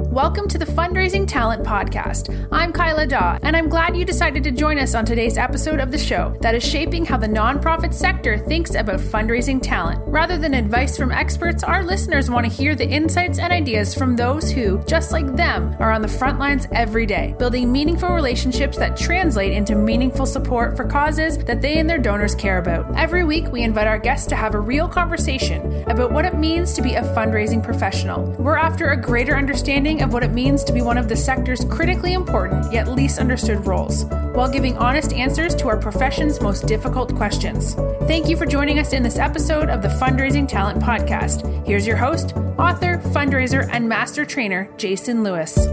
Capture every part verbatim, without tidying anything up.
Welcome to the Fundraising Talent Podcast. I'm Kyla Daw, and I'm glad you decided to join us on today's episode of the show that is shaping how the nonprofit sector thinks about fundraising talent. Rather than advice from experts, our listeners want to hear the insights and ideas from those who, just like them, are on the front lines every day, building meaningful relationships that translate into meaningful support for causes that they and their donors care about. Every week, we invite our guests to have a real conversation about what it means to be a fundraising professional. We're after a greater understanding of what it means to be one of the sector's critically important yet least understood roles, while giving honest answers to our profession's most difficult questions. Thank you for joining us in this episode of the Fundraising Talent Podcast. Here's your host, author, fundraiser, and master trainer, Jason Lewis.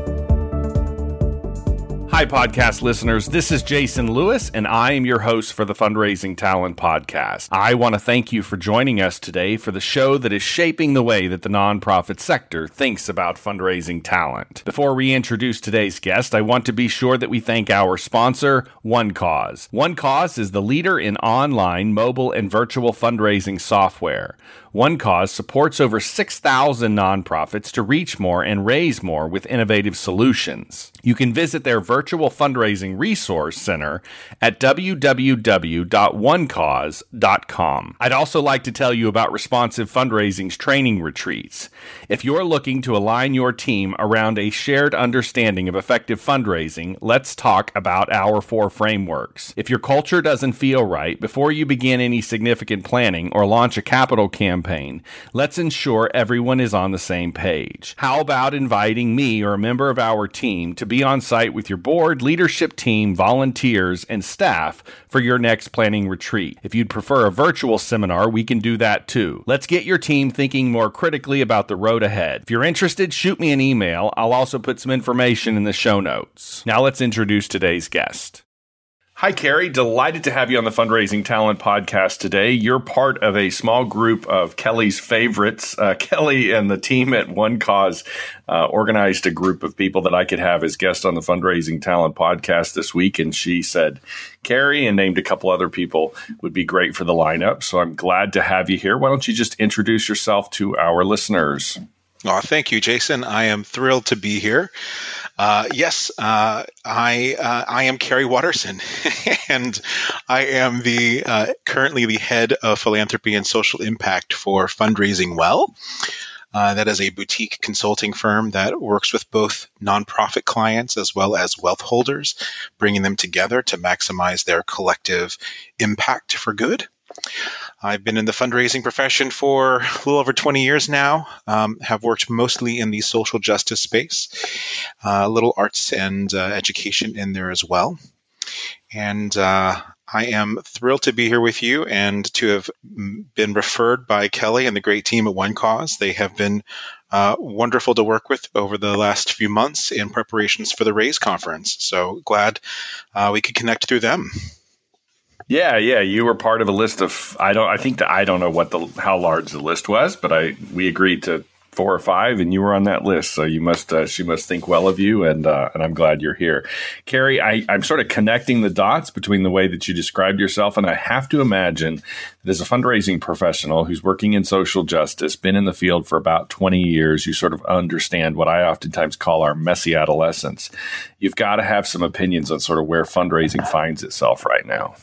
Hi, podcast listeners. This is Jason Lewis, and I am your host for the Fundraising Talent Podcast. I want to thank you for joining us today for the show that is shaping the way that the nonprofit sector thinks about fundraising talent. Before we introduce today's guest, I want to be sure that we thank our sponsor, OneCause. OneCause is the leader in online, mobile, and virtual fundraising software. OneCause supports over six thousand nonprofits to reach more and raise more with innovative solutions. You can visit their virtual fundraising resource center at w w w dot one cause dot com. I'd also like to tell you about Responsive Fundraising's training retreats. If you're looking to align your team around a shared understanding of effective fundraising, let's talk about our four frameworks. If your culture doesn't feel right before you begin any significant planning or launch a capital campaign, let's ensure everyone is on the same page. How about inviting me or a member of our team to be on site with your board, leadership team, volunteers, and staff for your next planning retreat? If you'd prefer a virtual seminar, we can do that too. Let's get your team thinking more critically about the road ahead. If you're interested, shoot me an email. I'll also put some information in the show notes. Now let's introduce today's guest. Hi, Carrie. Delighted to have you on the Fundraising Talent Podcast today. You're part of a small group of Kelly's favorites. Uh, Kelly and the team at OneCause uh, organized a group of people that I could have as guests on the Fundraising Talent Podcast this week, and she said Carrie and named a couple other people would be great for the lineup. So I'm glad to have you here. Why don't you just introduce yourself to our listeners? Oh, thank you, Jason. I am thrilled to be here. Uh, yes, uh, I uh, I am Carrie Watterson, and I am the uh, currently the head of philanthropy and social impact for Fundraising Well. Uh, that is a boutique consulting firm that works with both nonprofit clients as well as wealth holders, bringing them together to maximize their collective impact for good. I've been in the fundraising profession for a little over twenty years now, um, have worked mostly in the social justice space, uh, a little arts and uh, education in there as well. And uh, I am thrilled to be here with you and to have been referred by Kelly and the great team at OneCause. They have been uh, wonderful to work with over the last few months in preparations for the RAISE conference. So glad uh, we could connect through them. Yeah, yeah, you were part of a list of I don't I think that I don't know what the how large the list was, but I we agreed to four or five, and you were on that list. So you must uh, she must think well of you, and uh, and I'm glad you're here, Carrie. I, I'm sort of connecting the dots between the way that you described yourself, and I have to imagine that as a fundraising professional who's working in social justice, been in the field for about twenty years, you sort of understand what I oftentimes call our messy adolescence. You've got to have some opinions on sort of where fundraising finds itself right now.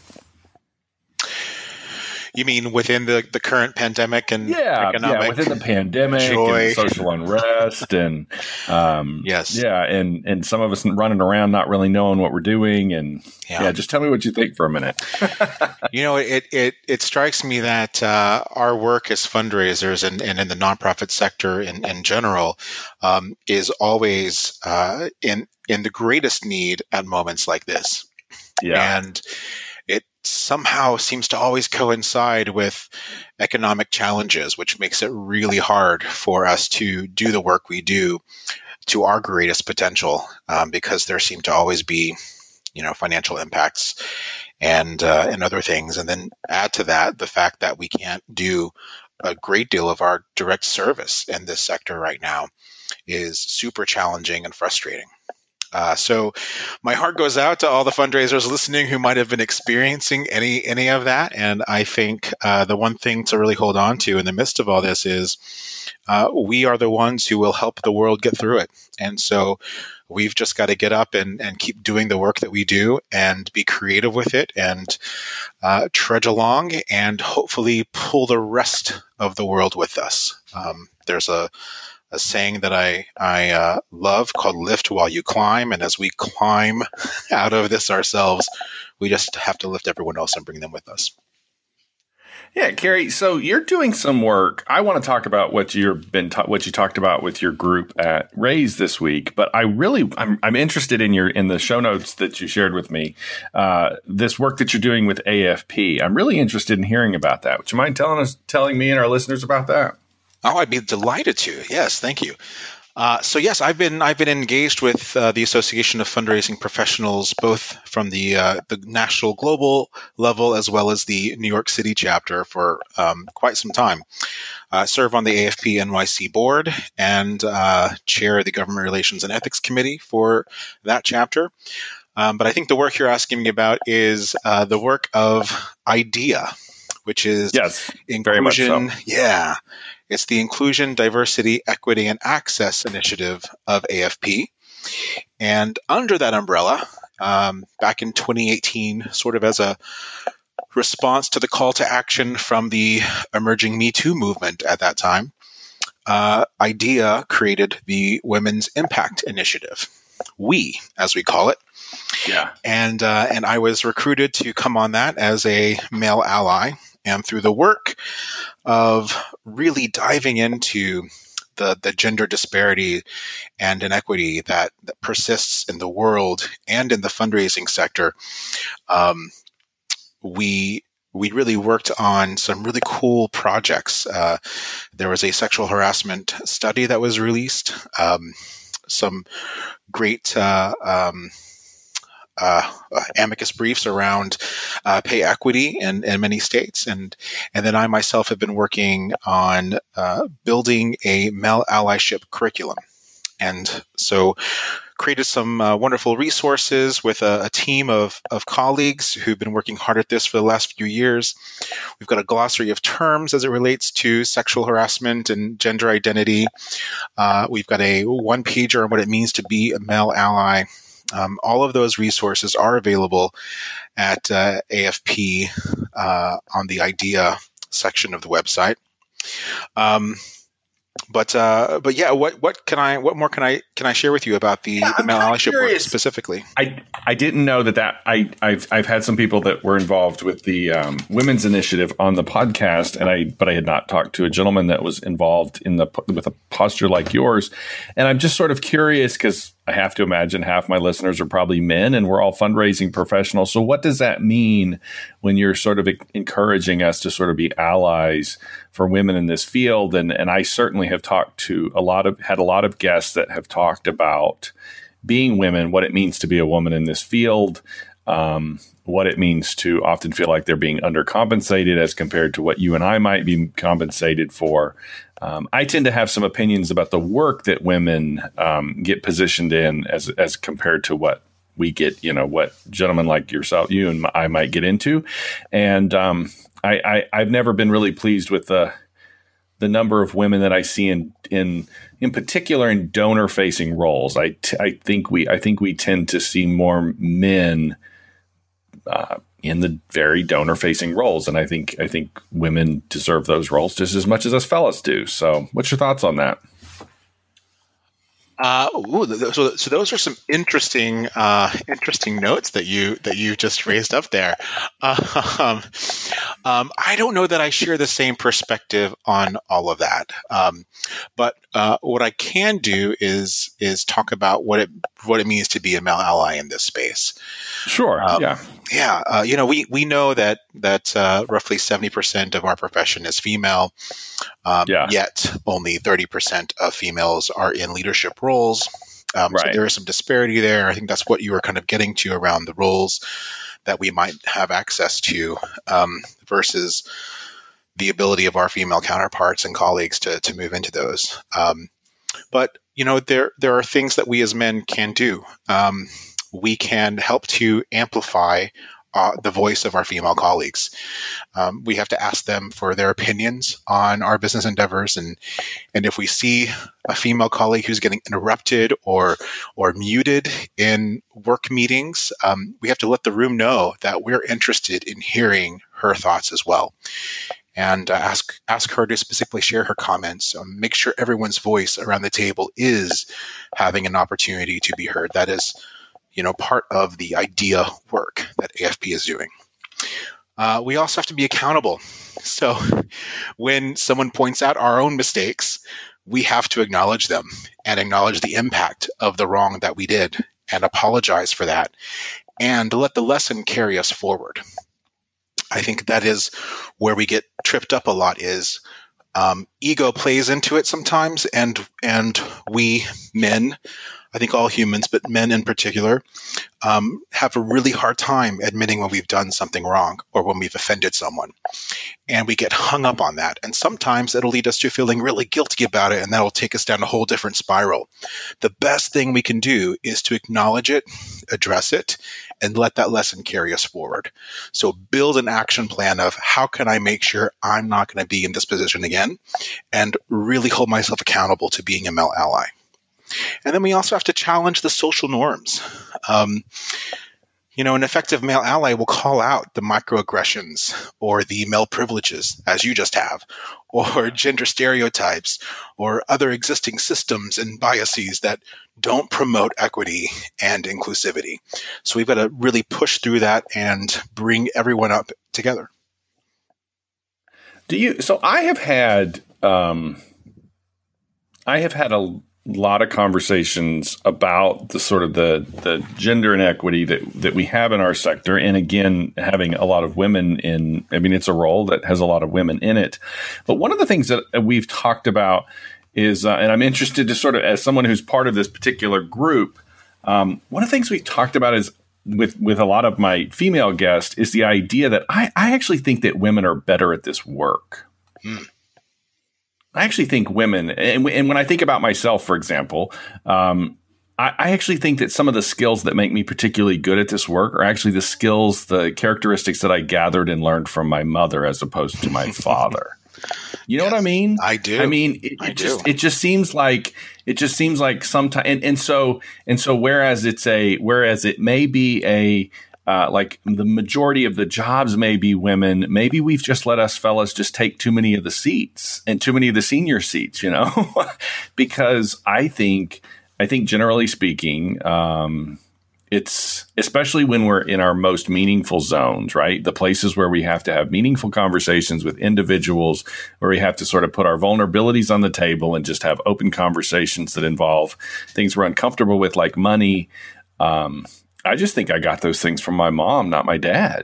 You mean within the, the current pandemic and yeah, economic yeah, within the pandemic joy. And social unrest and um, yes, yeah, and and some of us running around not really knowing what we're doing, and yeah, yeah just tell me what you think for a minute. You know, it it it strikes me that uh, our work as fundraisers and, and in the nonprofit sector in, in general um, is always uh, in in the greatest need at moments like this. Yeah, and it somehow seems to always coincide with economic challenges, which makes it really hard for us to do the work we do to our greatest potential, um, because there seem to always be, you know, financial impacts and uh, and other things. And then add to that the fact that we can't do a great deal of our direct service in this sector right now is super challenging and frustrating. Uh, so my heart goes out to all the fundraisers listening who might have been experiencing any any of that. And I think uh, the one thing to really hold on to in the midst of all this is uh, we are the ones who will help the world get through it. And so we've just got to get up and, and keep doing the work that we do and be creative with it and uh, trudge along and hopefully pull the rest of the world with us. Um, there's a a saying that I, I uh, love called lift while you climb. And as we climb out of this ourselves, we just have to lift everyone else and bring them with us. Yeah, Carrie, so you're doing some work. I want to talk about what you've been ta- what you talked about with your group at Raise this week, but I really I'm I'm interested in your in the show notes that you shared with me. Uh, this work that you're doing with A F P. I'm really interested in hearing about that. Would you mind telling us telling me and our listeners about that? Oh, I'd be delighted to. Yes, thank you. Uh, so yes, I've been I've been engaged with uh, the Association of Fundraising Professionals, both from the uh, the national global level as well as the New York City chapter for um, quite some time. I serve on the A F P N Y C board and uh, chair the Government Relations and Ethics Committee for that chapter. Um, but I think the work you're asking me about is uh, the work of IDEA, which is yes, inclusion. Very much so. Yeah. It's the Inclusion, Diversity, Equity, and Access Initiative of A F P. And under that umbrella, um, back in twenty eighteen, sort of as a response to the call to action from the emerging Me Too movement at that time, uh, IDEA created the Women's Impact Initiative, WE, as we call it. Yeah. And, uh, and I was recruited to come on that as a male ally. And through the work of really diving into the, the gender disparity and inequity that, that persists in the world and in the fundraising sector, um, we we really worked on some really cool projects. Uh, there was a sexual harassment study that was released, um, some great uh, um, Uh, uh, amicus briefs around uh, pay equity in, in many states. And, and then I myself have been working on uh, building a male allyship curriculum. And so created some uh, wonderful resources with a, a team of, of colleagues who've been working hard at this for the last few years. We've got a glossary of terms as it relates to sexual harassment and gender identity. Uh, we've got a one-pager on what it means to be a male ally. Um, all of those resources are available at uh, A F P uh, on the IDEA section of the website. Um, but uh, but yeah, what what can I what more can I can I share with you about the, yeah, the male allyship work curious. specifically? I I didn't know that that I I've I've had some people that were involved with the um, women's initiative on the podcast, and I but I had not talked to a gentleman that was involved in the with a posture like yours, and I'm just sort of curious because I have to imagine half my listeners are probably men, and we're all fundraising professionals. So what does that mean when you're sort of encouraging us to sort of be allies for women in this field? And and I certainly have talked to a lot of had a lot of guests that have talked about being women, what it means to be a woman in this field, um, what it means to often feel like they're being undercompensated as compared to what you and I might be compensated for. Um, I tend to have some opinions about the work that women um, get positioned in as as compared to what we get, you know, what gentlemen like yourself, you and I might get into. And um, I, I, I've never been really pleased with the the number of women that I see in in in particular in donor facing roles. I, t- I think we I think we tend to see more men uh, in the very donor facing roles, and I think I think women deserve those roles just as much as us fellas do. So, what's your thoughts on that? Uh, ooh, so, so those are some interesting, uh, interesting notes that you that you just raised up there. Um, um, I don't know that I share the same perspective on all of that, um, but uh, what I can do is is talk about what it what it means to be a male ally in this space. Sure. Um, yeah. Yeah. Uh, you know, we we know that that uh, roughly seventy percent of our profession is female. Um, yeah. Yet only thirty percent of females are in leadership roles. Um, right. So there is some disparity there. I think that's what you were kind of getting to around the roles that we might have access to um, versus the ability of our female counterparts and colleagues to to move into those. Um, but you know, there there are things that we as men can do. Um, we can help to amplify uh, the voice of our female colleagues. Um, we have to ask them for their opinions on our business endeavors, and and if we see a female colleague who's getting interrupted or or muted in work meetings, um, we have to let the room know that we're interested in hearing her thoughts as well. And uh, ask ask her to specifically share her comments. Um, make sure everyone's voice around the table is having an opportunity to be heard. That is, you know, part of the idea work that A F P is doing. Uh, we also have to be accountable. So when someone points out our own mistakes, we have to acknowledge them and acknowledge the impact of the wrong that we did and apologize for that and let the lesson carry us forward. I think that is where we get tripped up a lot is um, ego plays into it sometimes. And, and we men, I think all humans, but men in particular, um, have a really hard time admitting when we've done something wrong or when we've offended someone. And we get hung up on that. And sometimes it'll lead us to feeling really guilty about it, and that'll take us down a whole different spiral. The best thing we can do is to acknowledge it, address it, and let that lesson carry us forward. So build an action plan of how can I make sure I'm not going to be in this position again, and really hold myself accountable to being a male ally. And then we also have to challenge the social norms. Um, you know, an effective male ally will call out the microaggressions or the male privileges, as you just have, or gender stereotypes, or other existing systems and biases that don't promote equity and inclusivity. So we've got to really push through that and bring everyone up together. Do you? So I have had, um, I have had a lot of conversations about the sort of the the gender inequity that that we have in our sector, and again, having a lot of women in. I mean, it's a role that has a lot of women in it. But one of the things that we've talked about is, uh, and I'm interested to sort of, as someone who's part of this particular group, um, one of the things we've talked about is with with a lot of my female guests is the idea that I, I actually think that women are better at this work. Hmm. I actually think women, and, and when I think about myself, for example, um, I, I actually think that some of the skills that make me particularly good at this work are actually the skills, the characteristics that I gathered and learned from my mother as opposed to my father. You know yes, what I mean? I do. I mean, it, I it just do. it just seems like it just seems like sometimes, and, and so and so. Whereas it's a whereas it may be a Uh, like the majority of the jobs may be women. Maybe we've just let us fellas just take too many of the seats and too many of the senior seats, you know, because I think, I think generally speaking, um, it's especially when we're in our most meaningful zones, right? The places where we have to have meaningful conversations with individuals, where we have to sort of put our vulnerabilities on the table and just have open conversations that involve things we're uncomfortable with, like money. Um, I just think I got those things from my mom, not my dad.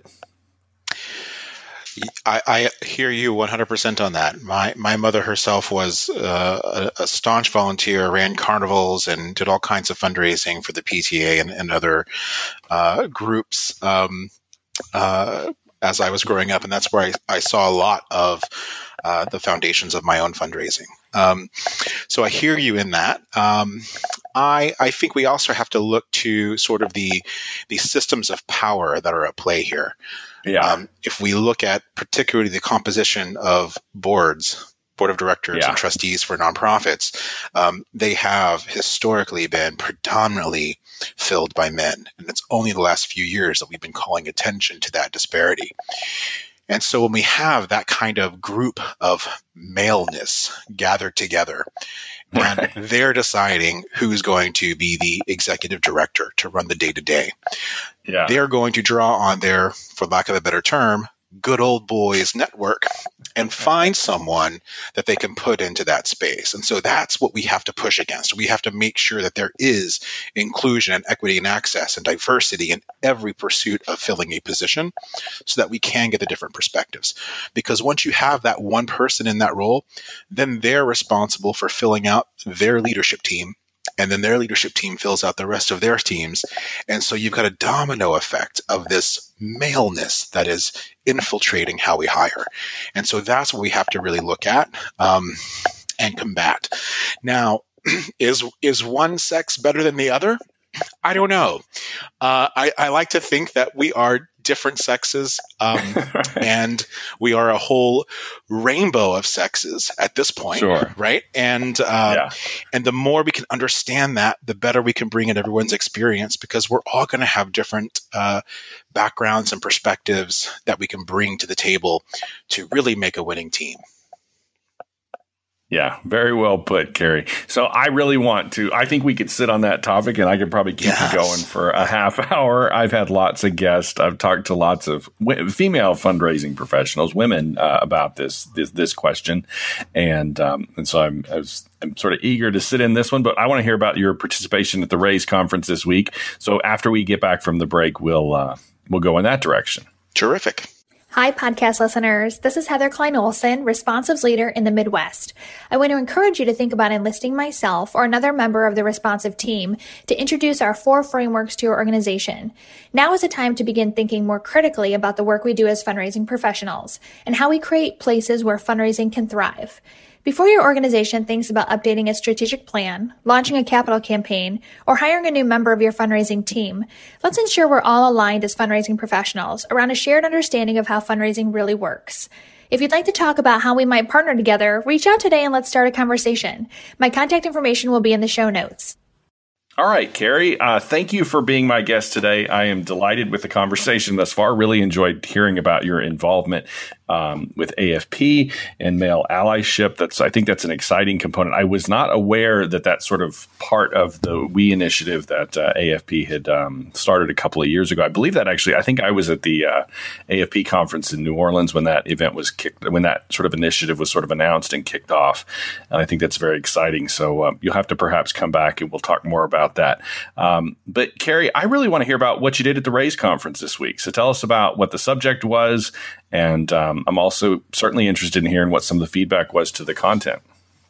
I, I hear you one hundred percent on that. My my mother herself was uh, a, a staunch volunteer, ran carnivals, and did all kinds of fundraising for the P T A and, and other uh, groups um, uh, as I was growing up. And that's where I, I saw a lot of uh, the foundations of my own fundraising. Um, so I hear you in that. Um, I, I think we also have to look to sort of the the systems of power that are at play here. Yeah. Um, if we look at particularly the composition of boards, board of directors yeah. and trustees for nonprofits, um, they have historically been predominantly filled by men. And it's only the last few years that we've been calling attention to that disparity. And so when we have that kind of group of maleness gathered together, and they're deciding who's going to be the executive director to run the day-to-day, yeah. they're going to draw on their, for lack of a better term, good old boys network and find someone that they can put into that space. And so that's what we have to push against. We have to make sure that there is inclusion and equity and access and diversity in every pursuit of filling a position so that we can get the different perspectives. Because once you have that one person in that role, then they're responsible for filling out their leadership team. And then their leadership team fills out the rest of their teams. And so you've got a domino effect of this maleness that is infiltrating how we hire. And so that's what we have to really look at um, and combat. Now, is is one sex better than the other? I don't know. Uh, I, I like to think that we are different sexes, um, and we are a whole rainbow of sexes at this point, sure. right? And uh, yeah. and the more we can understand that, the better we can bring in everyone's experience, because we're all going to have different uh, backgrounds and perspectives that we can bring to the table to really make a winning team. Yeah, very well put, Carrie. So I really want to, I think we could sit on that topic and I could probably keep yes. it going for a half hour. I've had lots of guests. I've talked to lots of w- female fundraising professionals, women, uh, about this, this, this question. And, um, and so I'm, I was, I'm sort of eager to sit in this one, but I want to hear about your participation at the RAISE conference this week. So after we get back from the break, we'll, uh, we'll go in that direction. Terrific. Hi, podcast listeners. This is Heather Klein-Olson, Responsives Leader in the Midwest. I want to encourage you to think about enlisting myself or another member of the Responsive team to introduce our four frameworks to your organization. Now is the time to begin thinking more critically about the work we do as fundraising professionals and how we create places where fundraising can thrive. Before your organization thinks about updating its strategic plan, launching a capital campaign, or hiring a new member of your fundraising team, let's ensure we're all aligned as fundraising professionals around a shared understanding of how fundraising really works. If you'd like to talk about how we might partner together, reach out today and let's start a conversation. My contact information will be in the show notes. All right, Carrie, uh, thank you for being my guest today. I am delighted with the conversation thus far. Really enjoyed hearing about your involvement um, with A F P and male allyship. That's, I think that's an exciting component. I was not aware that that's sort of part of the We initiative that uh, A F P had um, started a couple of years ago. I believe that actually, I think I was at the uh, A F P conference in New Orleans when that event was kicked, when that sort of initiative was sort of announced and kicked off. And I think that's very exciting. So um, you'll have to perhaps come back and we'll talk more about that. Um, but Carrie, I really want to hear about what you did at the RAISE conference this week. So tell us about what the subject was. And um, I'm also certainly interested in hearing what some of the feedback was to the content.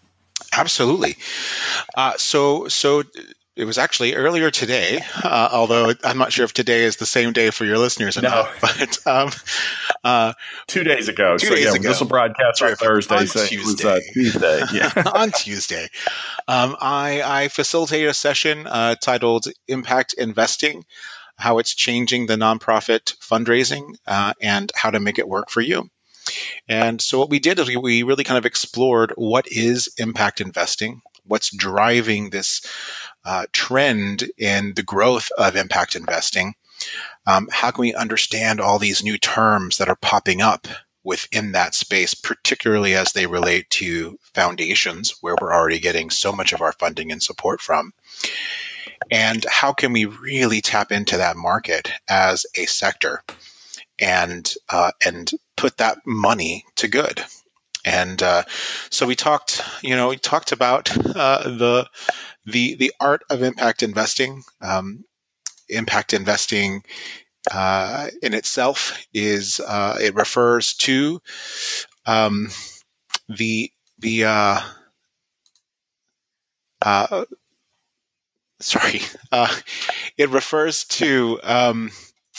Absolutely. Uh, so, so it was actually earlier today, uh, although I'm not sure if today is the same day for your listeners or no. not, but um, uh, two days ago. Two so, days yeah, ago. This will broadcast on Thursday. On so Tuesday. It was, uh, Tuesday. Yeah. on Tuesday. Um, I, I facilitated a session uh, titled Impact Investing, how it's changing the nonprofit fundraising uh, and how to make it work for you. And so what we did is we, we really kind of explored what is impact investing, what's driving this uh, trend in the growth of impact investing. Um, how can we understand all these new terms that are popping up within that space, particularly as they relate to foundations, where we're already getting so much of our funding and support from? And how can we really tap into that market as a sector and uh, and put that money to good? And uh, so we talked, you know, we talked about uh, the the the art of impact investing. Um, impact investing uh, in itself is uh, it refers to um, the the uh, uh, sorry, uh, it refers to um,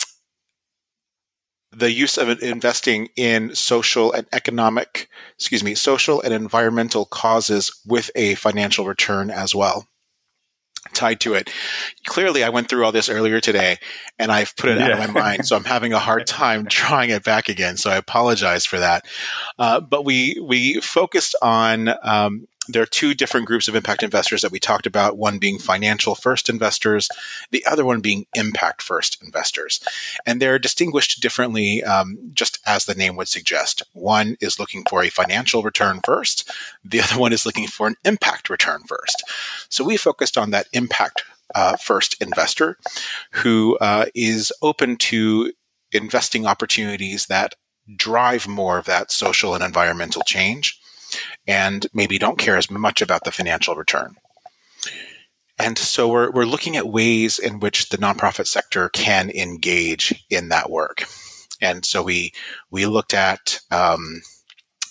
the use of investing in social and economic, excuse me, social and environmental causes with a financial return as well tied to it. Clearly, I went through all this earlier today, and I've put it yeah. out of my mind, so I'm having a hard time drawing it back again. So I apologize for that. Uh, but we we focused on um, there are two different groups of impact investors that we talked about, one being financial first investors, the other one being impact first investors. And they're distinguished differently, um, just as the name would suggest. One is looking for a financial return first. The other one is looking for an impact return first. So we focused on that impact uh, first investor who uh, is open to investing opportunities that drive more of that social and environmental change, and maybe don't care as much about the financial return. And so we're we're looking at ways in which the nonprofit sector can engage in that work. And so we we looked at um,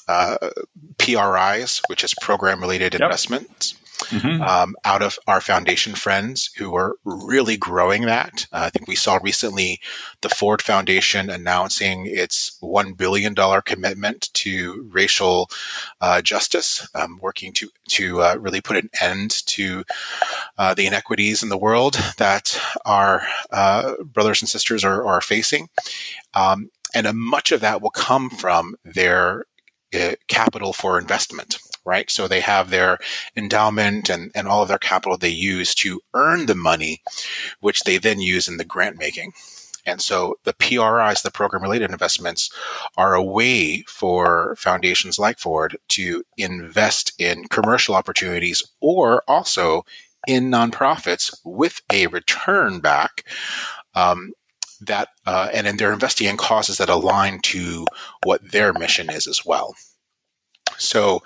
uh, P R Is, which is program-related Yep. investments. Mm-hmm. Um, out of our foundation friends who are really growing that. Uh, I think we saw recently the Ford Foundation announcing its one billion dollars commitment to racial uh, justice, um, working to, to uh, really put an end to uh, the inequities in the world that our uh, brothers and sisters are, are facing. Um, and uh, much of that will come from their uh, capital for investment. Right. So they have their endowment and, and all of their capital they use to earn the money, which they then use in the grant making. And so the P R Is, the program related investments, are a way for foundations like Ford to invest in commercial opportunities or also in nonprofits with a return back. Um, that uh, and then they're investing in causes that align to what their mission is as well. So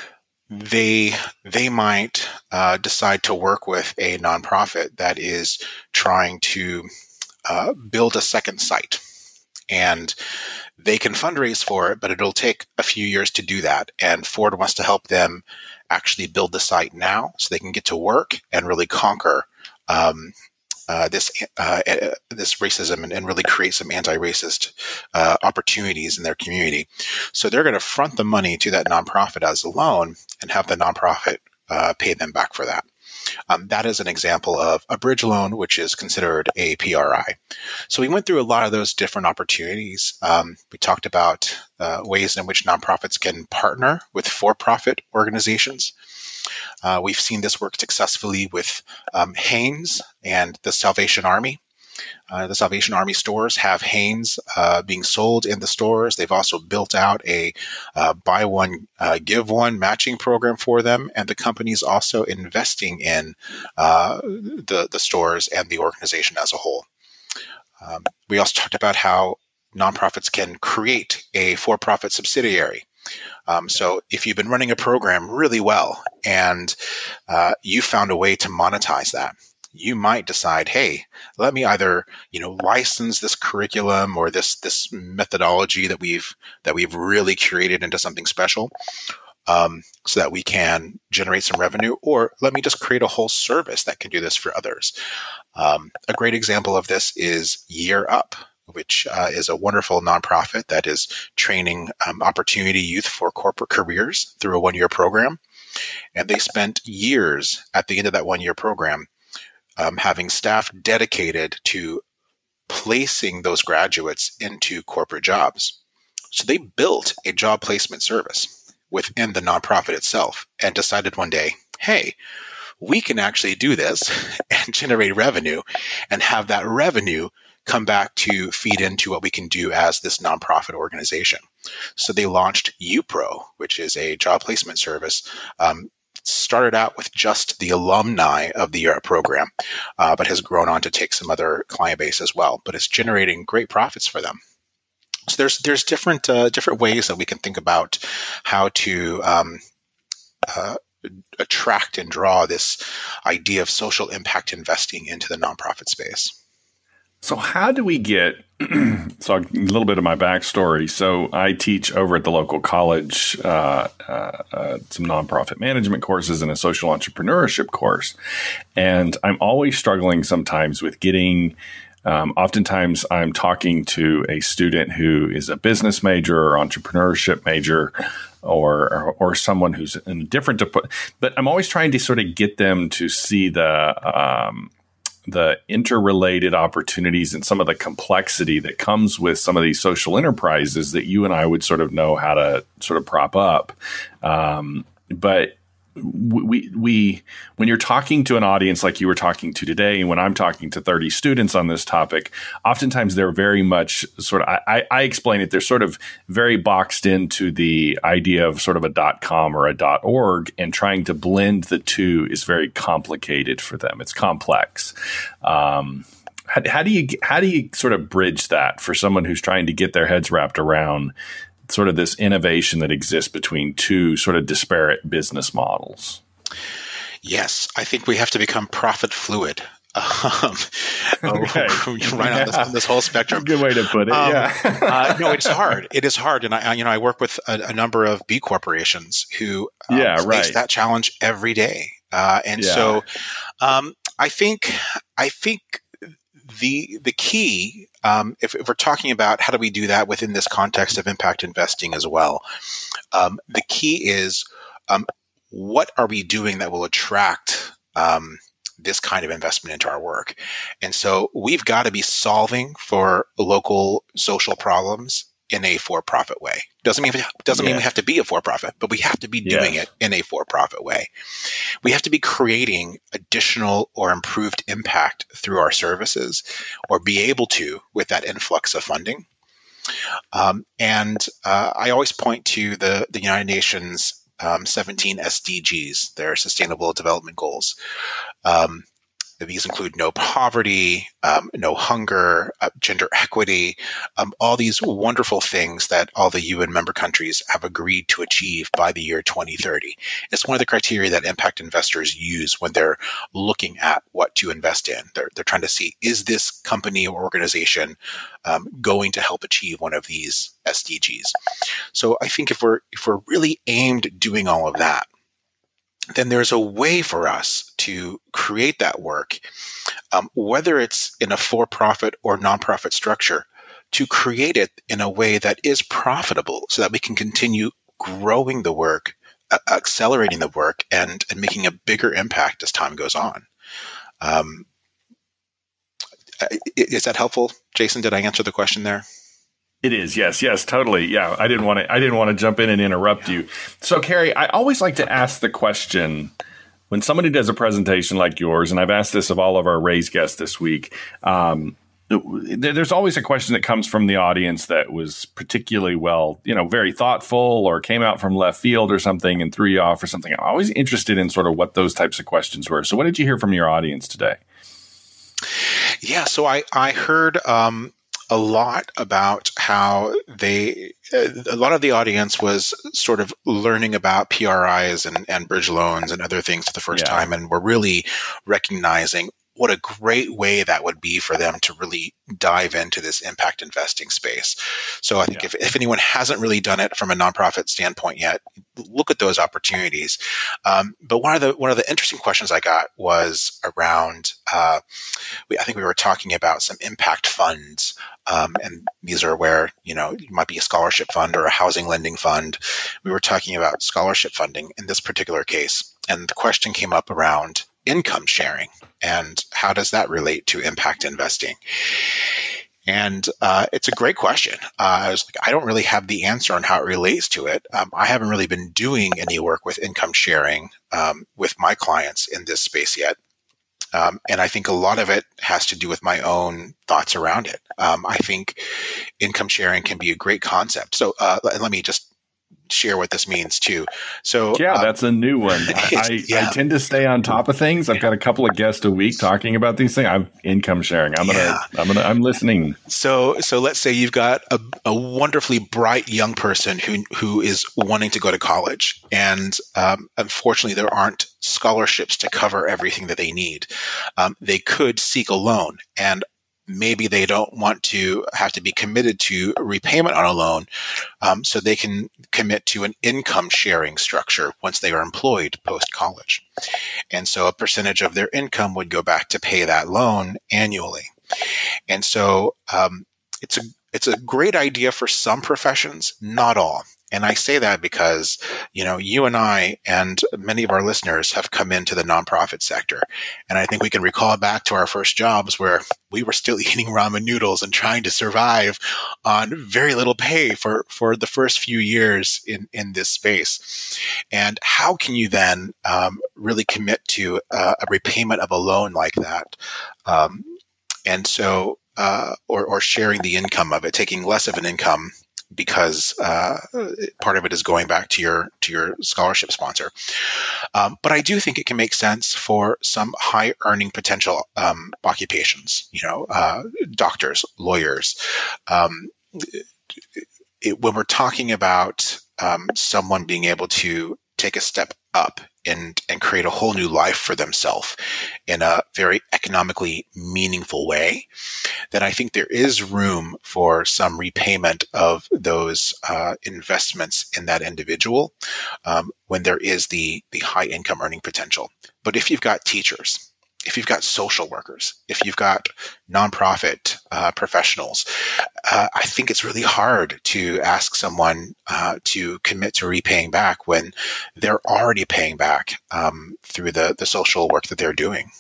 they they might uh, decide to work with a nonprofit that is trying to uh, build a second site, and they can fundraise for it, but it'll take a few years to do that. And Ford wants to help them actually build the site now, so they can get to work and really conquer um, uh, this uh, uh, this racism and, and really create some anti-racist uh, opportunities in their community. So they're going to front the money to that nonprofit as a loan and have the nonprofit uh, pay them back for that. Um, that is an example of a bridge loan, which is considered a P R I. So we went through a lot of those different opportunities. Um, we talked about uh, ways in which nonprofits can partner with for-profit organizations. Uh, we've seen this work successfully with um, Hanes and the Salvation Army. Uh, the Salvation Army stores have Hanes uh, being sold in the stores. They've also built out a uh, buy one, uh, give one matching program for them. And the company's also investing in uh, the, the stores and the organization as a whole. Um, we also talked about how nonprofits can create a for-profit subsidiary. Um, so if you've been running a program really well and uh, you found a way to monetize that, you might decide, hey, let me either, you know, license this curriculum or this this methodology that we've that we've really curated into something special, um, so that we can generate some revenue, or let me just create a whole service that can do this for others. Um, a great example of this is Year Up, which uh, is a wonderful nonprofit that is training um, opportunity youth for corporate careers through a one-year program. And they spent years at the end of that one-year program um, having staff dedicated to placing those graduates into corporate jobs. So they built a job placement service within the nonprofit itself and decided one day, hey, we can actually do this and generate revenue and have that revenue come back to feed into what we can do as this nonprofit organization. So they launched UPro, which is a job placement service. Um, started out with just the alumni of the Year Up program, uh, but has grown on to take some other client base as well. But it's generating great profits for them. So there's there's different uh, different ways that we can think about how to um, uh, attract and draw this idea of social impact investing into the nonprofit space. So how do we get, so a little bit of my backstory. So I teach over at the local college uh, uh, uh, some nonprofit management courses and a social entrepreneurship course. And I'm always struggling sometimes with getting, um, oftentimes I'm talking to a student who is a business major or entrepreneurship major or, or, or someone who's in a different, dep- but I'm always trying to sort of get them to see the, um, the interrelated opportunities and some of the complexity that comes with some of these social enterprises that you and I would sort of know how to sort of prop up. Um, but we, we, when you're talking to an audience like you were talking to today, and when I'm talking to thirty students on this topic, oftentimes they're very much sort of, I, I explain it, they're sort of very boxed into the idea of sort of a dot com or a dot org, and trying to blend the two is very complicated for them. It's complex. Um, how, how do you, how do you sort of bridge that for someone who's trying to get their heads wrapped around sort of this innovation that exists between two sort of disparate business models? Yes, I think we have to become profit fluid Um, Okay. right on this, on this whole spectrum. Good way to put it. Um, yeah. uh, no, it's hard. It is hard, and I, you know, I work with a, a number of B corporations who um, Yeah, face right. that challenge every day, uh, and Yeah. so um, I think I think the the key, um, if, if we're talking about how do we do that within this context of impact investing as well, um, the key is um, what are we doing that will attract um, this kind of investment into our work. And so we've got to be solving for local social problems in a for-profit way. Doesn't mean doesn't Yeah. mean we have to be a for-profit, but we have to be doing Yes. it in a for-profit way. We have to be creating additional or improved impact through our services, or be able to with that influx of funding. Um, and uh, I always point to the the United Nations um, seventeen S D Gs, their Sustainable Development Goals. Um, These include no poverty, um, no hunger, uh, gender equity, um, all these wonderful things that all the U N member countries have agreed to achieve by the year twenty thirty. It's one of the criteria that impact investors use when they're looking at what to invest in. They're, they're trying to see, is this company or organization um, going to help achieve one of these S D Gs? So I think if we're if we're really aimed at doing all of that, then there's a way for us to create that work, um, whether it's in a for-profit or nonprofit structure, to create it in a way that is profitable so that we can continue growing the work, uh, accelerating the work, and, and making a bigger impact as time goes on. Um, is that helpful, Jason? Did I answer the question there? It is. Yes. Yes, totally. Yeah. I didn't want to, I didn't want to jump in and interrupt you. So Carrie, I always like to ask the question when somebody does a presentation like yours, and I've asked this of all of our Raise guests this week. Um, there's always a question that comes from the audience that was particularly well, you know, very thoughtful, or came out from left field or something and threw you off or something. I'm always interested in sort of what those types of questions were. So what did you hear from your audience today? Yeah. So I, I heard, um, a lot about how they, a lot of the audience was sort of learning about P R Is and, and bridge loans and other things for the first Yeah. time, and were really recognizing what a great way that would be for them to really dive into this impact investing space. So I think Yeah. if, if anyone hasn't really done it from a nonprofit standpoint yet, look at those opportunities. Um, but one of the one of the interesting questions I got was around, uh, we, I think we were talking about some impact funds, um, and these are where, you know, it might be a scholarship fund or a housing lending fund. We were talking about scholarship funding in this particular case, and the question came up around income sharing and how does that relate to impact investing. And uh, it's a great question. Uh, I was like, I don't really have the answer on how it relates to it. Um, I haven't really been doing any work with income sharing um, with my clients in this space yet. Um, and I think a lot of it has to do with my own thoughts around it. Um, I think income sharing can be a great concept. So uh, let, let me just share what this means too. So Yeah, um, that's a new one. I, I, yeah. I tend to stay on top of things. I've got a couple of guests a week talking about these things. I'm income sharing. I'm gonna, Yeah. I'm gonna, I'm listening. So, so let's say you've got a, a wonderfully bright young person who who is wanting to go to college, and um, unfortunately, there aren't scholarships to cover everything that they need. Um, they could seek a loan, and maybe they don't want to have to be committed to repayment on a loan, um, so they can commit to an income sharing structure once they are employed post college, and so a percentage of their income would go back to pay that loan annually. And so um, it's a it's a great idea for some professions, not all. And I say that because, you know, you and I and many of our listeners have come into the nonprofit sector. And I think we can recall back to our first jobs where we were still eating ramen noodles and trying to survive on very little pay for, for the first few years in, in this space. And how can you then um, really commit to uh, a repayment of a loan like that? Um, and so, uh, or, or sharing the income of it, taking less of an income because uh, part of it is going back to your to your scholarship sponsor. Um, but I do think it can make sense for some high earning potential um, occupations, you know, uh, doctors, lawyers. Um, it, when we're talking about um, someone being able to take a step up and, and create a whole new life for themselves in a very economically meaningful way, then I think there is room for some repayment of those uh, investments in that individual um, when there is the, the high income earning potential. But if you've got teachers, if you've got social workers, if you've got nonprofit uh, professionals, uh, I think it's really hard to ask someone uh, to commit to repaying back when they're already paying back um, through the, the social work that they're doing.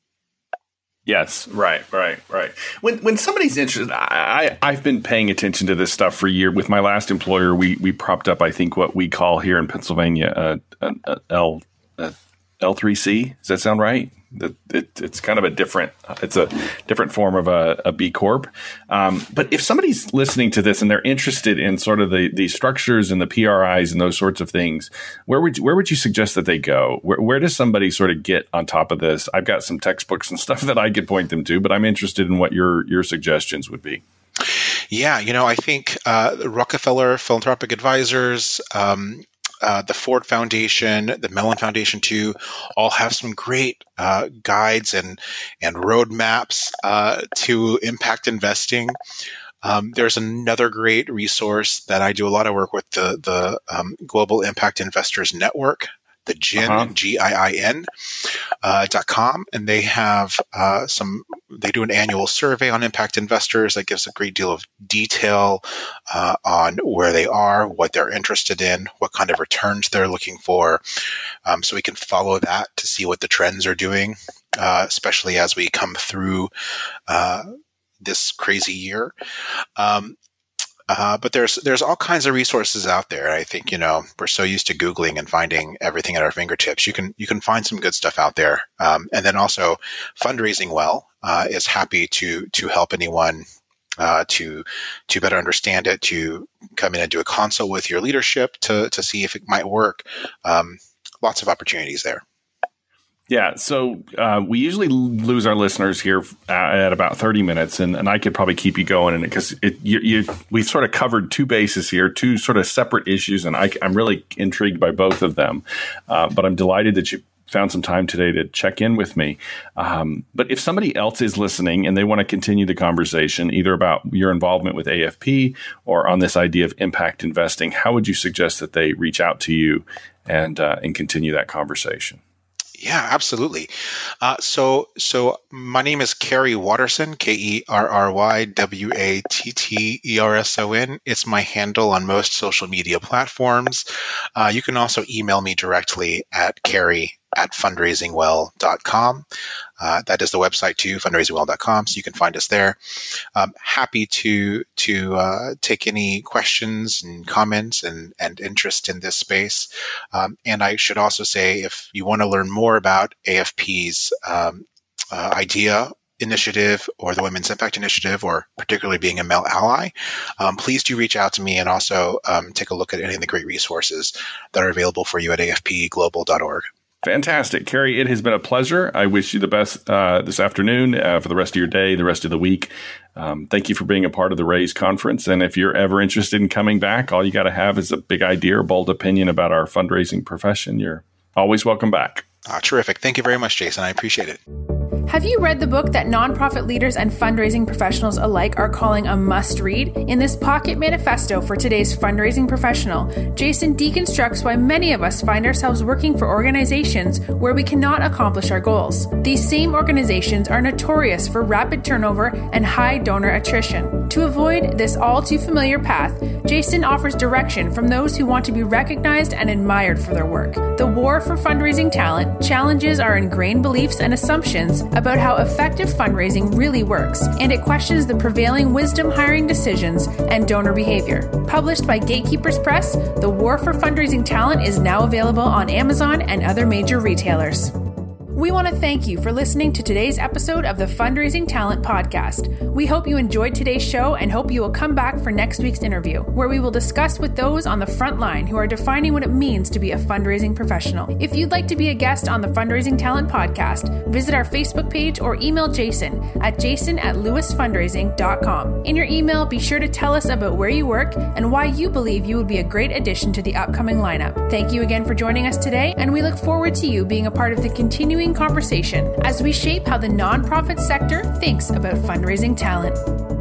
Yes, right, right, right. When when somebody's interested, I, I I've been paying attention to this stuff for years. With my last employer, we we propped up, I think, what we call here in Pennsylvania uh, uh, uh, L uh, L three C. Does that sound right? It, it, it's kind of a different, it's a different form of a, a B Corp. Um, but if somebody's listening to this and they're interested in sort of the, the structures and the P R Is and those sorts of things, where would you, where would you suggest that they go? Where, where does somebody sort of get on top of this? I've got some textbooks and stuff that I could point them to, but I'm interested in what your your suggestions would be. Yeah, you know, I think uh, Rockefeller Philanthropic Advisors, um, Uh, the Ford Foundation, the Mellon Foundation too, all have some great uh, guides and and roadmaps uh, to impact investing. Um, there's another great resource that I do a lot of work with, the the um, Global Impact Investors Network, the G I N, uh-huh. G I I N uh, dot com, and they have uh, some. They do an annual survey on impact investors that gives a great deal of detail uh, on where they are, what they're interested in, what kind of returns they're looking for, um, so we can follow that to see what the trends are doing, uh, especially as we come through uh, this crazy year. Um, Uh, but there's there's all kinds of resources out there. I think, you know, we're so used to Googling and finding everything at our fingertips. You can you can find some good stuff out there. Um, and then also Fundraising Well uh, is happy to to help anyone uh, to to better understand it, to come in and do a consult with your leadership to to see if it might work. Um, lots of opportunities there. Yeah, so uh, we usually lose our listeners here uh, at about thirty minutes, and, and I could probably keep you going in it because it, you, you, we've sort of covered two bases here, two sort of separate issues, and I, I'm really intrigued by both of them. Uh, but I'm delighted that you found some time today to check in with me. Um, but if somebody else is listening and they want to continue the conversation, either about your involvement with A F P or on this idea of impact investing, how would you suggest that they reach out to you and uh, and continue that conversation? Yeah, absolutely. Uh, so, so my name is Kerry Watterson, K E R R Y W A T T E R S O N. It's my handle on most social media platforms. Uh, you can also email me directly at Kerry at fundraising well dot com. Uh, that is the website too, fundraising well dot com. So you can find us there. Um, happy to to uh, take any questions and comments and, and interest in this space. Um, and I should also say, if you want to learn more about A F P's um, uh, IDEA initiative or the Women's Impact Initiative, or particularly being a male ally, um, please do reach out to me and also um, take a look at any of the great resources that are available for you at A F P global dot org. Fantastic. Kerry, it has been a pleasure. I wish you the best uh, this afternoon, uh, for the rest of your day, the rest of the week. Um, thank you for being a part of the RAISE conference. And if you're ever interested in coming back, all you got to have is a big idea or bold opinion about our fundraising profession. You're always welcome back. Ah, terrific. Thank you very much, Jason. I appreciate it. Have you read the book that nonprofit leaders and fundraising professionals alike are calling a must-read? In this pocket manifesto for today's fundraising professional, Jason deconstructs why many of us find ourselves working for organizations where we cannot accomplish our goals. These same organizations are notorious for rapid turnover and high donor attrition. To avoid this all-too-familiar path, Jason offers direction from those who want to be recognized and admired for their work. The war for fundraising talent challenges our ingrained beliefs and assumptions about how effective fundraising really works, and it questions the prevailing wisdom hiring decisions and donor behavior. Published by Gatekeepers Press, The War for Fundraising Talent is now available on Amazon and other major retailers. We want to thank you for listening to today's episode of the Fundraising Talent Podcast. We hope you enjoyed today's show and hope you will come back for next week's interview, where we will discuss with those on the front line who are defining what it means to be a fundraising professional. If you'd like to be a guest on the Fundraising Talent Podcast, visit our Facebook page or email Jason at jason at lewis fundraising dot com. In your email, be sure to tell us about where you work and why you believe you would be a great addition to the upcoming lineup. Thank you again for joining us today, and we look forward to you being a part of the continuing conversation as we shape how the nonprofit sector thinks about fundraising talent.